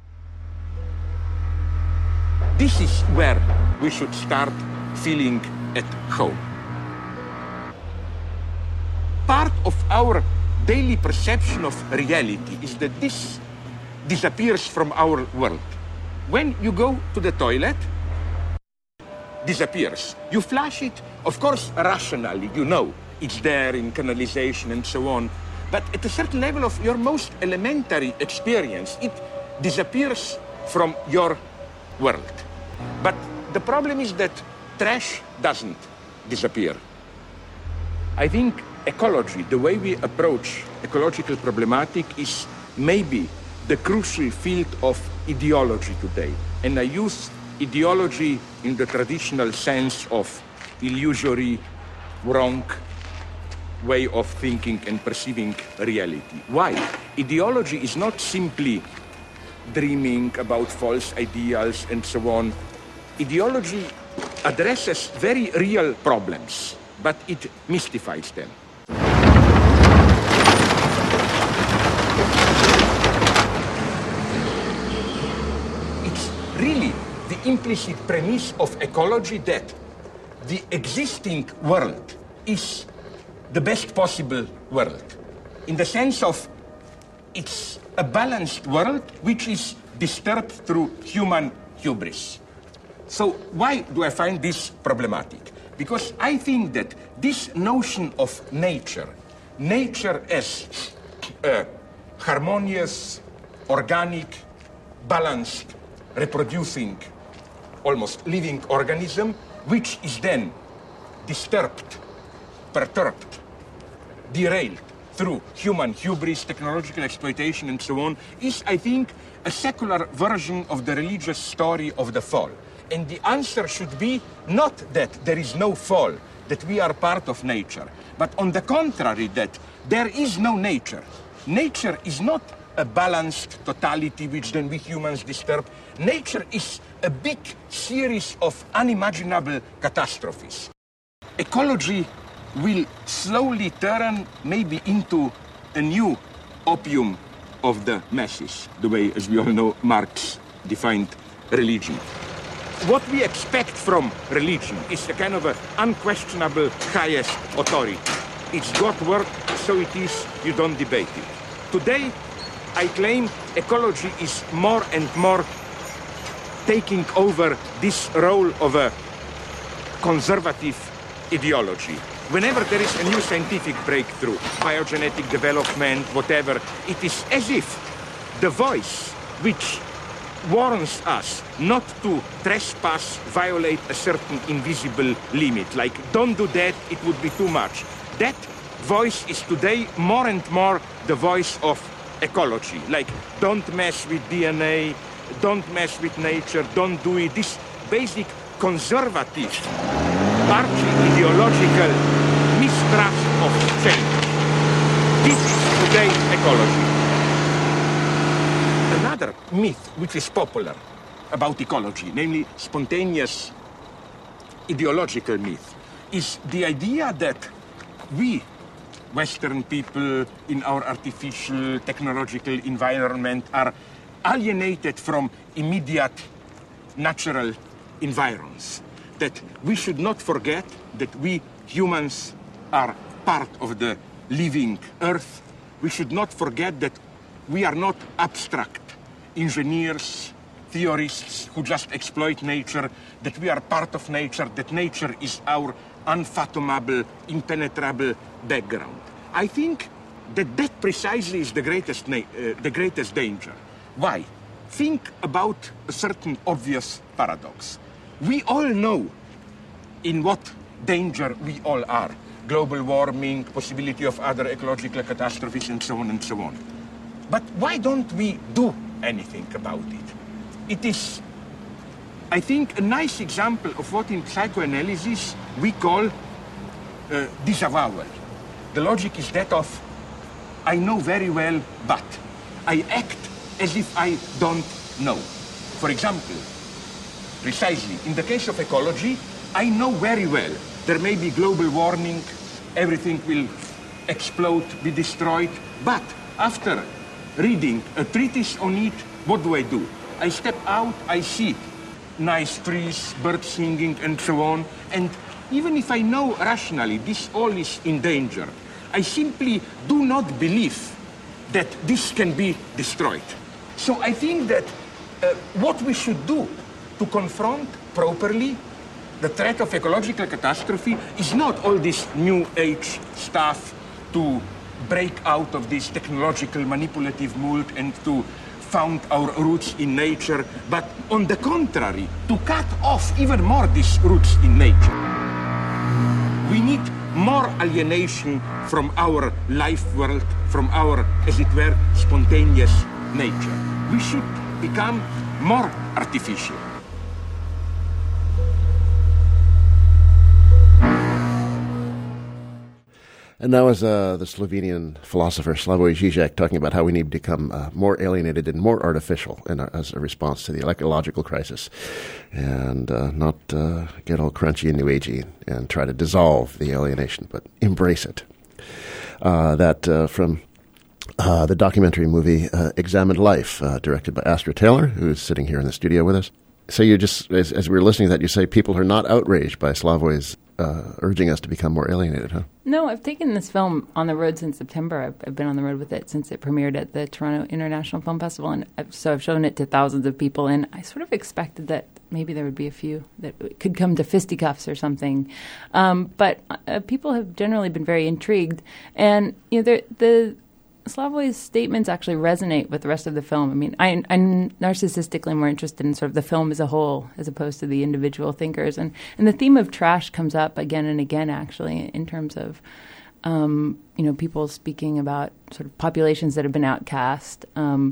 [SPEAKER 9] This is where we should start feeling at home. Part of our daily perception of reality is that this disappears from our world. When you go to the toilet, disappears. You flush it, of course, rationally, you know, it's there in canalization and so on. But at a certain level of your most elementary experience, it disappears from your world. But the problem is that trash doesn't disappear. I think ecology, the way we approach ecological problematic, is maybe the crucial field of ideology today. And I use ideology in the traditional sense of illusory, wrong way of thinking and perceiving reality. Why? Ideology is not simply dreaming about false ideals and so on. Ideology addresses very real problems, but it mystifies them. It's really the implicit premise of ecology that the existing world is the best possible world, in the sense of it's a balanced world which is disturbed through human hubris. So why do I find this problematic? Because I think that this notion of nature, nature as a harmonious, organic, balanced, reproducing, almost living organism, which is then disturbed, perturbed, derailed through human hubris, technological exploitation, and so on, is, I think, a secular version of the religious story of the fall. And the answer should be not that there is no fall, that we are part of nature, but on the contrary, that there is no nature. Nature is not a balanced totality which then we humans disturb. Nature is a big series of unimaginable catastrophes. Ecology will slowly turn maybe into a new opium of the masses, the way, as we all know, Marx defined religion. What we expect from religion is a kind of an unquestionable highest authority. It's God's word, so it is, you don't debate it. Today, I claim ecology is more and more taking over this role of a conservative ideology. Whenever there is a new scientific breakthrough, biogenetic development, whatever, it is as if the voice which warns us not to trespass, violate a certain invisible limit, like don't do that, it would be too much. That voice is today more and more the voice of ecology, like don't mess with D N A, don't mess with nature, don't do it. This basic conservative, archi-ideological mistrust of change. This is today ecology. Another myth which is popular about ecology, namely spontaneous ideological myth, is the idea that we, Western people in our artificial technological environment, are alienated from immediate natural environs. That we should not forget that we humans are part of the living earth. We should not forget that we are not abstract engineers, theorists who just exploit nature, that we are part of nature, that nature is our unfathomable, impenetrable background. I think that that precisely is the greatest, na- uh, the greatest danger. Why? Think about a certain obvious paradox. We all know in what danger we all are. Global warming, possibility of other ecological catastrophes, and so on and so on. But why don't we do anything about it? It is, I think, a nice example of what in psychoanalysis we call uh, disavowal. The logic is that of, I know very well, but I act as if I don't know. For example, precisely, in the case of ecology, I know very well there may be global warming, everything will explode, be destroyed, but after reading a treatise on it, what do I do? I step out, I see nice trees, birds singing, and so on, and even if I know rationally this all is in danger, I simply do not believe that this can be destroyed. So I think that uh, what we should do to confront properly the threat of ecological catastrophe is not all this new age stuff to break out of this technological manipulative mold and to found our roots in nature, but on the contrary, to cut off even more these roots in nature. We need more alienation from our life world, from our, as it were, spontaneous nature. We should become more artificial.
[SPEAKER 1] And that was uh, the Slovenian philosopher Slavoj Žižek talking about how we need to become uh, more alienated and more artificial in our, as a response to the ecological crisis, and uh, not uh, get all crunchy and new agey and try to dissolve the alienation, but embrace it. Uh, that uh, from uh, the documentary movie uh, Examined Life, uh, directed by Astra Taylor, who's sitting here in the studio with us. So you just, as, as we were listening to that, you say people are not outraged by Slavoj's Uh, urging us to become more alienated, huh?
[SPEAKER 7] No, I've taken this film on the road since September. I've, I've been on the road with it since it premiered at the Toronto International Film Festival, and I've, so I've shown it to thousands of people, and I sort of expected that maybe there would be a few that could come to fisticuffs or something. Um, but uh, people have generally been very intrigued, and you know, the Slavoj's statements actually resonate with the rest of the film. I mean, I, I'm narcissistically more interested in sort of the film as a whole as opposed to the individual thinkers. And, and the theme of trash comes up again and again, actually, in terms of, um, you know, people speaking about sort of populations that have been outcast, um,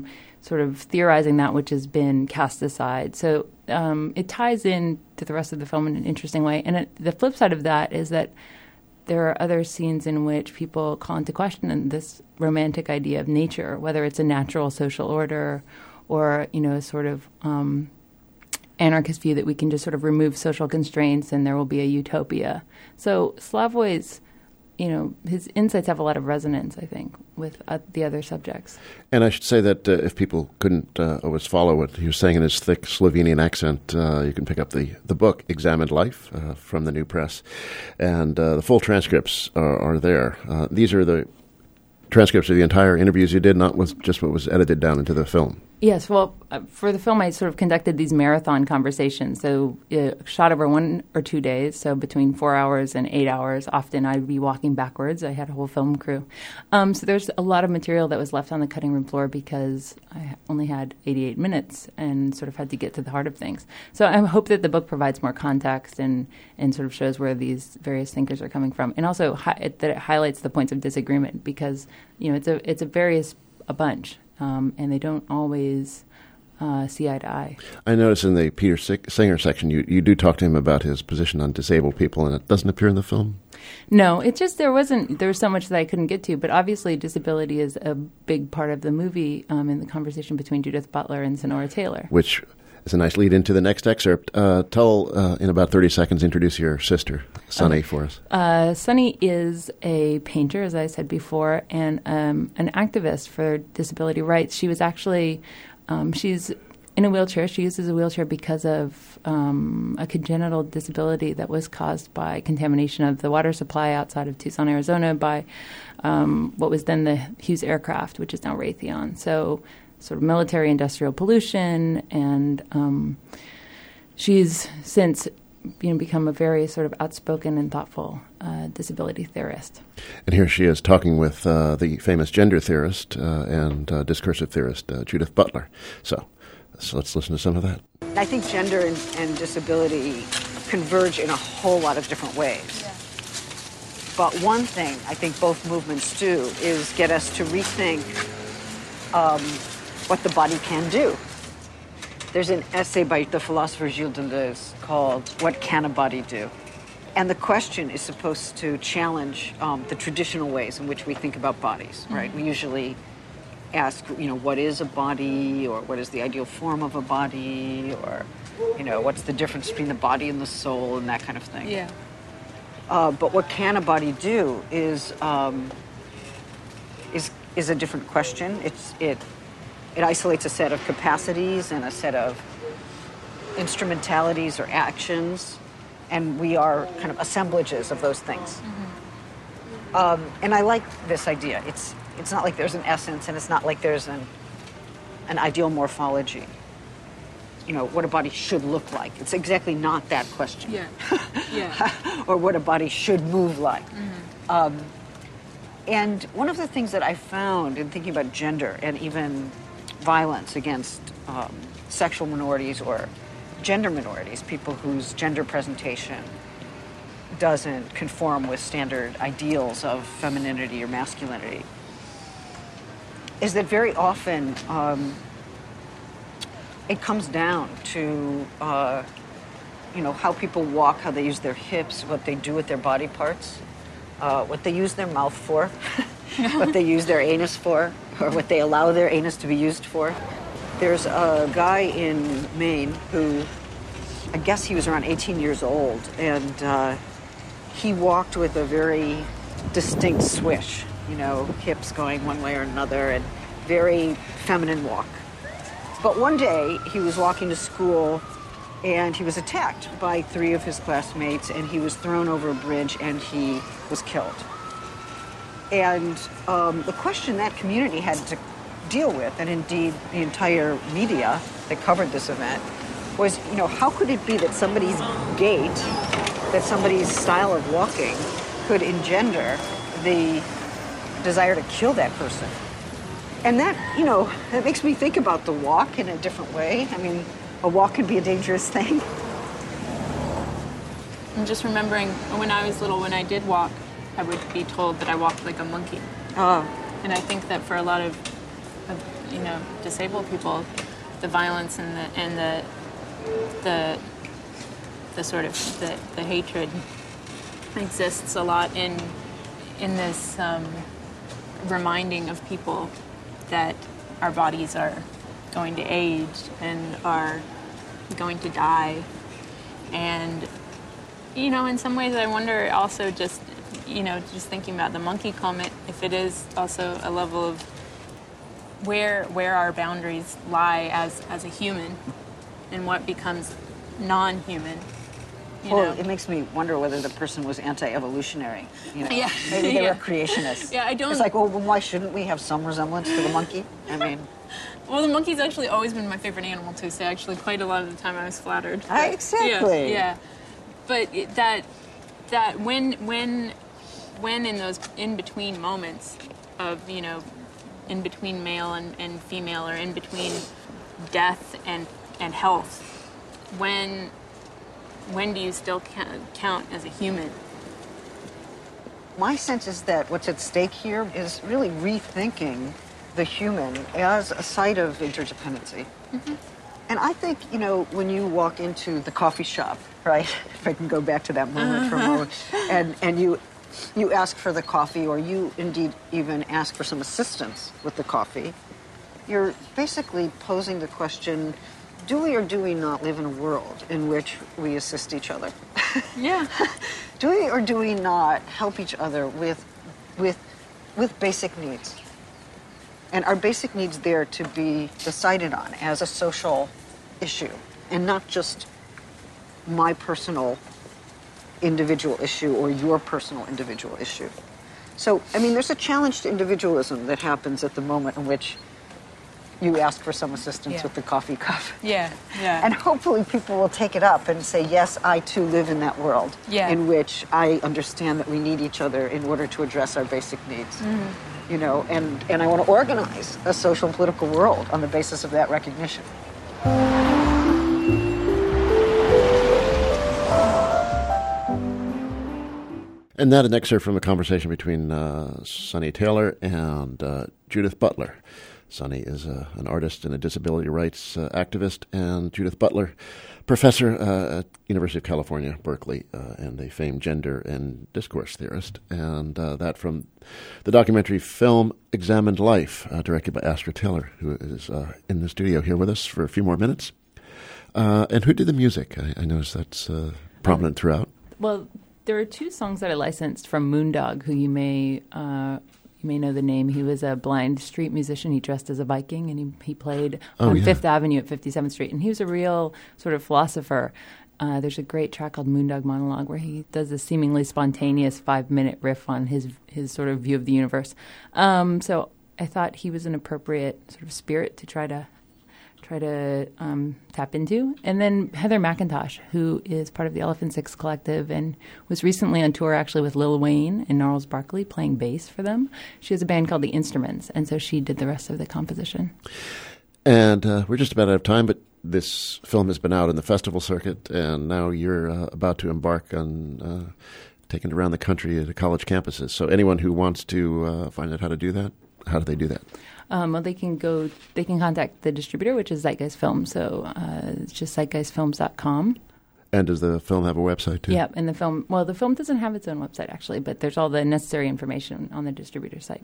[SPEAKER 7] sort of theorizing that which has been cast aside. So um, it ties in to the rest of the film in an interesting way. And it, the flip side of that is that there are other scenes in which people call into question this romantic idea of nature, whether it's a natural social order or, you know, a sort of um, anarchist view that we can just sort of remove social constraints and there will be a utopia. So Slavoy's, you know, his insights have a lot of resonance, I think, with uh, the other subjects.
[SPEAKER 1] And I should say that uh, if people couldn't uh, always follow what he was saying in his thick Slovenian accent, uh, you can pick up the, the book, Examined Life, uh, from the New Press. And uh, the full transcripts are, are there. Uh, these are the transcripts of the entire interviews you did, not with just what was edited down into the film.
[SPEAKER 7] Yes, well, uh, for the film, I sort of conducted these marathon conversations. So uh, shot over one or two days, so between four hours and eight hours. Often I'd be walking backwards. I had a whole film crew. Um, so there's a lot of material that was left on the cutting room floor because I only had eighty-eight minutes and sort of had to get to the heart of things. So I hope that the book provides more context and, and sort of shows where these various thinkers are coming from. And also hi- it, that it highlights the points of disagreement because, you know, it's a, it's a various a bunch. Um, and they don't always uh, see eye to eye.
[SPEAKER 1] I noticed in the Peter Singer section, you, you do talk to him about his position on disabled people, and it doesn't appear in the film?
[SPEAKER 7] No, it just, there wasn't, there was so much that I couldn't get to, but obviously disability is a big part of the movie um, in the conversation between Judith Butler and Sonora Taylor.
[SPEAKER 1] Which is a nice lead into the next excerpt. Uh, tell, uh, in about thirty seconds, introduce your sister, Sunny, okay. for us.
[SPEAKER 7] Uh, Sunny is a painter, as I said before, and um, an activist for disability rights. She was actually, um, she's in a wheelchair. She uses a wheelchair because of um, a congenital disability that was caused by contamination of the water supply outside of Tucson, Arizona by um, what was then the Hughes aircraft, which is now Raytheon. So sort of military industrial pollution, and um, she's since you know, become a very sort of outspoken and thoughtful uh, disability theorist.
[SPEAKER 1] And here she is talking with uh, the famous gender theorist uh, and uh, discursive theorist uh, Judith Butler. So, so let's listen to some of that.
[SPEAKER 10] I think gender and, and disability converge in a whole lot of different ways. Yeah. But one thing I think both movements do is get us to rethink um, what the body can do. There's an essay by the philosopher Gilles Deleuze called What Can a Body Do? And the question is supposed to challenge um, the traditional ways in which we think about bodies, right? Mm-hmm. We usually ask, you know, what is a body, or what is the ideal form of a body, or, you know, what's the difference between the body and the soul, and that kind of thing.
[SPEAKER 7] Yeah.
[SPEAKER 10] Uh, but what can a body do is um, is is a different question. It's it. It isolates a set of capacities and a set of instrumentalities or actions, and we are kind of assemblages of those things. Mm-hmm. Um, and I like this idea. It's it's not like there's an essence, and it's not like there's an an ideal morphology. You know, what a body should look like. It's exactly not that question.
[SPEAKER 7] Yeah. Yeah.
[SPEAKER 10] Or what a body should move like. Mm-hmm. Um, and one of the things that I found in thinking about gender and even violence against um, sexual minorities or gender minorities, people whose gender presentation doesn't conform with standard ideals of femininity or masculinity, is that very often um, it comes down to uh, you know, how people walk, how they use their hips, what they do with their body parts, uh, what they use their mouth for, what they use their anus for, or what they allow their anus to be used for. There's a guy in Maine who, I guess he was around eighteen years old, and uh, he walked with a very distinct swish, you know, hips going one way or another, and very feminine walk. But one day, he was walking to school, and he was attacked by three of his classmates, and he was thrown over a bridge, and he was killed. And um, the question that community had to deal with, and indeed the entire media that covered this event, was, you know, how could it be that somebody's gait, that somebody's style of walking could engender the desire to kill that person? And that, you know, that makes me think about the walk in a different way. I mean, a walk can be a dangerous thing.
[SPEAKER 11] I'm just remembering when I was little, when I did walk, I would be told that I walked like a monkey.
[SPEAKER 10] Oh.
[SPEAKER 11] And I think that for a lot of, of you know, disabled people, the violence and the and the the the sort of the, the hatred exists a lot in in this um, reminding of people that our bodies are going to age and are going to die. And, you know, in some ways I wonder also just, you know, just thinking about the monkey comment, if it is also a level of where where our boundaries lie as, as a human and what becomes non-human. You
[SPEAKER 10] well,
[SPEAKER 11] know?
[SPEAKER 10] It makes me wonder whether the person was anti-evolutionary. You know?
[SPEAKER 11] Yeah.
[SPEAKER 10] Maybe they
[SPEAKER 11] yeah.
[SPEAKER 10] were creationists.
[SPEAKER 11] Yeah, I don't...
[SPEAKER 10] It's like, well, why shouldn't we have some resemblance to the monkey? I mean...
[SPEAKER 11] Well, the monkey's actually always been my favorite animal, too, so actually quite a lot of the time I was flattered.
[SPEAKER 10] Ah, exactly.
[SPEAKER 11] Yeah, yeah. But it, that, that when, when, when in those in-between moments of, you know, in between male and, and female, or in between death and, and health, when... when do you still count as a human?
[SPEAKER 10] My sense is that what's at stake here is really rethinking the human as a site of interdependency. Mm-hmm. And I think, you know, when you walk into the coffee shop, right, if I can go back to that moment uh-huh. for a moment, and, and you, you ask for the coffee, or you indeed even ask for some assistance with the coffee, you're basically posing the question, do we or do we not live in a world in which we assist each other?
[SPEAKER 11] Yeah.
[SPEAKER 10] Do we or do we not help each other with, with, with basic needs? And are basic needs there to be decided on as a social issue and not just my personal individual issue or your personal individual issue? So, I mean, there's a challenge to individualism that happens at the moment in which you ask for some assistance
[SPEAKER 11] yeah.
[SPEAKER 10] with the coffee cup.
[SPEAKER 11] Yeah, yeah.
[SPEAKER 10] And hopefully people will take it up and say, yes, I too live in that world
[SPEAKER 11] yeah.
[SPEAKER 10] in which I understand that we need each other in order to address our basic needs. Mm. You know, and, and I want to organize a social and political world on the basis of that recognition.
[SPEAKER 1] And that an excerpt from a conversation between uh, Sonny Taylor and uh, Judith Butler. Sonny is uh, an artist and a disability rights uh, activist, and Judith Butler, professor uh, at University of California, Berkeley, uh, and a famed gender and discourse theorist. And uh, that from the documentary film Examined Life, uh, directed by Astra Taylor, who is uh, in the studio here with us for a few more minutes. Uh, and who did the music? I, I noticed that's uh, prominent throughout.
[SPEAKER 7] Well, there are two songs that I licensed from Moondog, who you may... Uh, You may know the name. He was a blind street musician. He dressed as a Viking, and he, he played
[SPEAKER 1] oh,
[SPEAKER 7] on
[SPEAKER 1] yeah.
[SPEAKER 7] Fifth Avenue at fifty-seventh Street. And he was a real sort of philosopher. Uh, there's a great track called Moondog Monologue where he does a seemingly spontaneous five-minute riff on his his sort of view of the universe. Um, so I thought he was an appropriate sort of spirit to try to try to um, tap into. And then Heather McIntosh, who is part of the Elephant Six Collective and was recently on tour actually with Lil Wayne and Gnarls Barkley playing bass for them. She has a band called The Instruments, and so she did the rest of the composition.
[SPEAKER 1] And uh, we're just about out of time, but this film has been out in the festival circuit, and now you're uh, about to embark on uh, taking it around the country at college campuses. So anyone who wants to uh, find out how to do that, how do they do that?
[SPEAKER 7] Um, well, they can go. They can contact the distributor, which is Zeitgeist Films. So uh, it's just zeitgeist films dot com.
[SPEAKER 1] And does the film have a website too?
[SPEAKER 7] Yeah, and the film. Well, the film doesn't have its own website actually, but there's all the necessary information on the distributor site.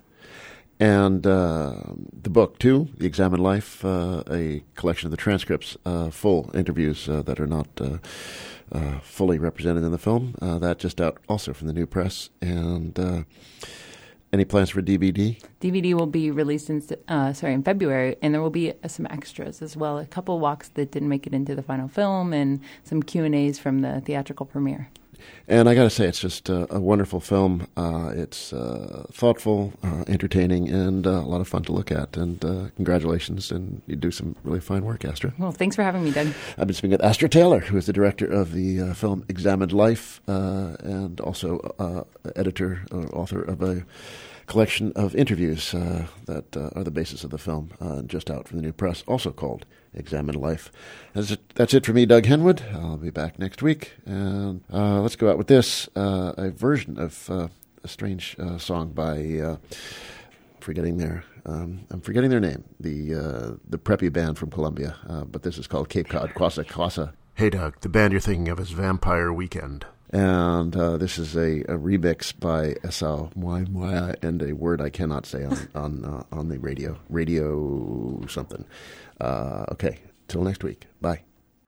[SPEAKER 1] And uh, the book too, The Examined Life, uh, a collection of the transcripts, uh, full interviews uh, that are not uh, uh, fully represented in the film. Uh, that just out also from the New Press. And uh, any plans for D V D?
[SPEAKER 7] D V D will be released in uh, sorry in February, and there will be uh, some extras as well. A couple walks that didn't make it into the final film, and some Q and A's from the theatrical premiere.
[SPEAKER 1] And I got to say, it's just a, a wonderful film. Uh, it's uh, thoughtful, uh, entertaining, and uh, a lot of fun to look at. And uh, congratulations, and you do some really fine work, Astra.
[SPEAKER 7] Well, thanks for having me, Doug.
[SPEAKER 1] I've been speaking with Astra Taylor, who is the director of the uh, film Examined Life, uh, and also uh, editor or author of a collection of interviews uh, that uh, are the basis of the film, uh, just out from the New Press, also called Examined Life. That's it, that's it for me, Doug Henwood. I'll be back next week. And uh, let's go out with this, uh, a version of uh, a strange uh, song by, uh, forgetting their Um, I'm forgetting their name. The uh, the preppy band from Colombia, uh, but this is called Cape Cod Quassa Quassa. Hey, Doug, the band you're thinking of is Vampire Weekend. And uh, this is a, a remix by Esau Mwai Mwai and a word I cannot say on on, uh, on the radio. Radio something. Uh, okay, till next week. Bye.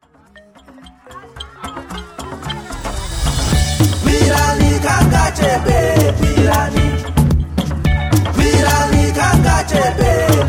[SPEAKER 2] Virani kanga chebe, virani. Virani kanga chebe.